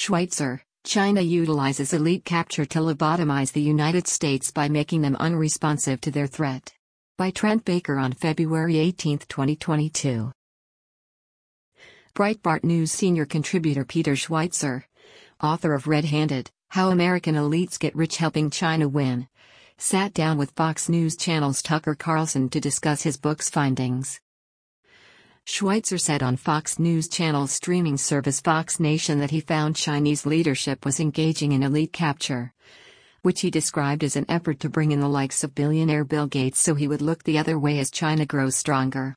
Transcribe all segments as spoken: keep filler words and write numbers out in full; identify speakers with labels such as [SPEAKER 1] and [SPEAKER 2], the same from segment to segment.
[SPEAKER 1] Schweitzer, China utilizes elite capture to lobotomize the United States by making them unresponsive to their threat. By Trent Baker on February eighteenth, twenty twenty-two. Breitbart News senior contributor Peter Schweitzer, author of Red-Handed, How American Elites Get Rich Helping China Win, sat down with Fox News Channel's Tucker Carlson to discuss his book's findings. Schweitzer said on Fox News Channel's streaming service Fox Nation that he found Chinese leadership was engaging in elite capture, which he described as an effort to bring in the likes of billionaire Bill Gates so he would look the other way as China grows stronger.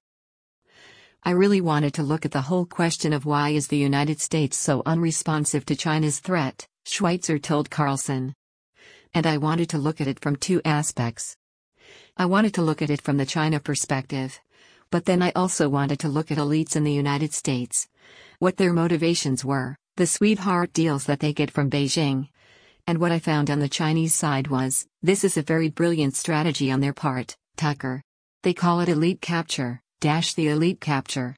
[SPEAKER 1] I really wanted to look at the whole question of why is the United States so unresponsive to China's threat, Schweitzer told Carlson. And I wanted to look at it from two aspects. I wanted to look at it from the China perspective. But then I also wanted to look at elites in the United States. What their motivations were, the sweetheart deals that they get from Beijing. And what I found on the Chinese side was, this is a very brilliant strategy on their part, Tucker. They call it elite capture, dash the elite capture.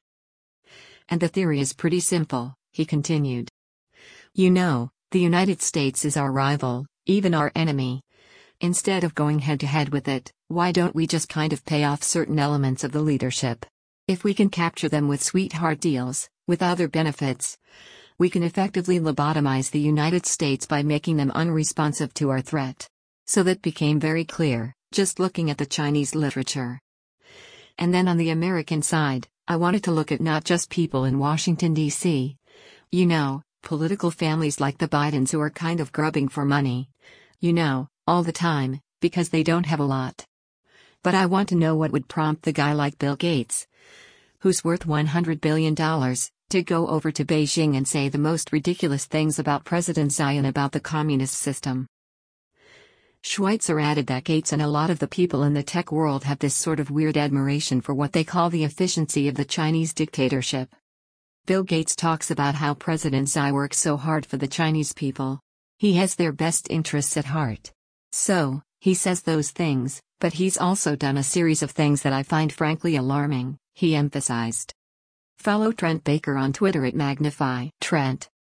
[SPEAKER 1] And the theory is pretty simple, he continued. You know, the United States is our rival, even our enemy. Instead of going head-to-head with it, why don't we just kind of pay off certain elements of the leadership? If we can capture them with sweetheart deals, with other benefits, we can effectively lobotomize the United States by making them unresponsive to our threat. So that became very clear, just looking at the Chinese literature. And then on the American side, I wanted to look at not just people in Washington, D C You know, political families like the Bidens who are kind of grubbing for money. You know, all the time, because they don't have a lot. But I want to know what would prompt the guy like Bill Gates, who's worth one hundred billion dollars, to go over to Beijing and say the most ridiculous things about President Xi and about the communist system. Schweitzer added that Gates and a lot of the people in the tech world have this sort of weird admiration for what they call the efficiency of the Chinese dictatorship. Bill Gates talks about how President Xi works so hard for the Chinese people. He has their best interests at heart. So, he says those things, but he's also done a series of things that I find frankly alarming, he emphasized. Follow Trent Baker on Twitter at Magnify Trent.